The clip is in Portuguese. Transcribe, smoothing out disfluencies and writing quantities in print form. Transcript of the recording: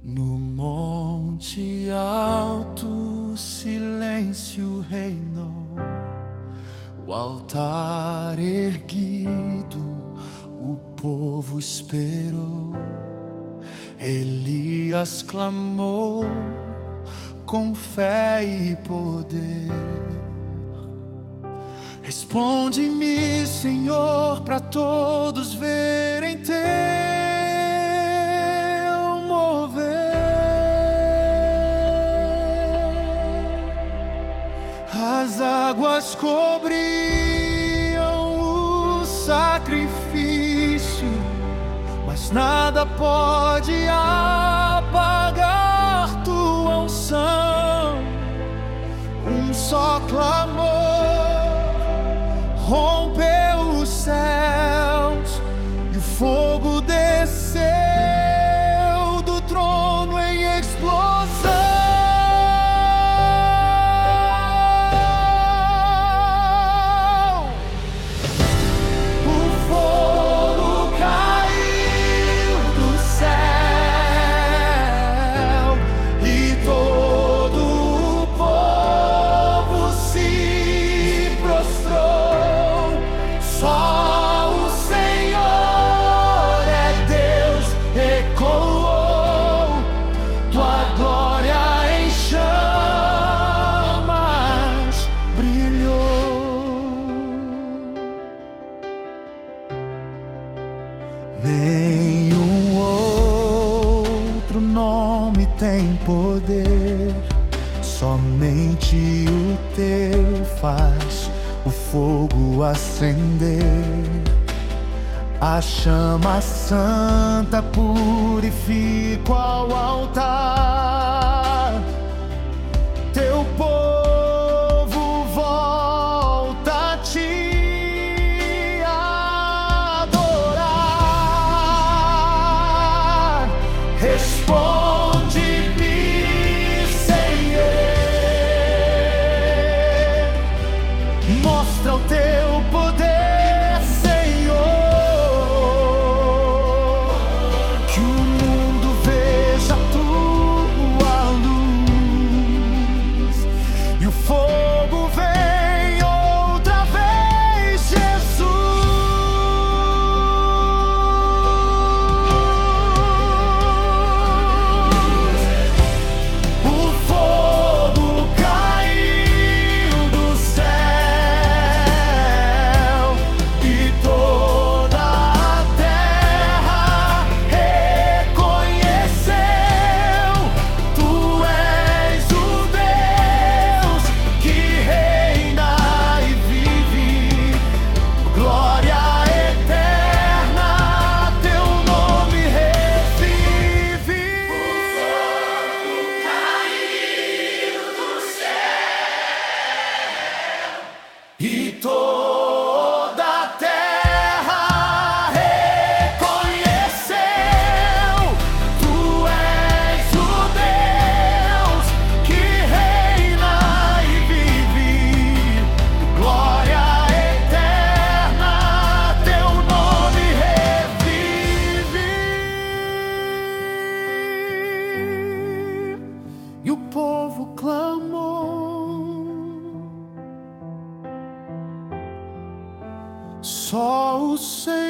No monte alto, silêncio reinou, o altar erguido, o povo esperou. Elias clamou com fé e poder: responde-me, Senhor, para todos verem teu mover. As águas cobriam o sacrifício, mas nada pode apagar tua unção. Um só clamor rompeu os céus e o fogo desceu do trono em explosão. Nenhum outro nome tem poder, somente o teu faz o fogo acender. A chama santa purifica ao altar. Teu povo volta a ti. Responde-me, Senhor, mostra o teu poder, Senhor, que o mundo veja a tua luz e o fogo vem outra vez, Jesus. E toda a terra reconheceu, tu és o Deus que reina e vive, glória eterna, teu nome revive. E o povo clamou: só o Senhor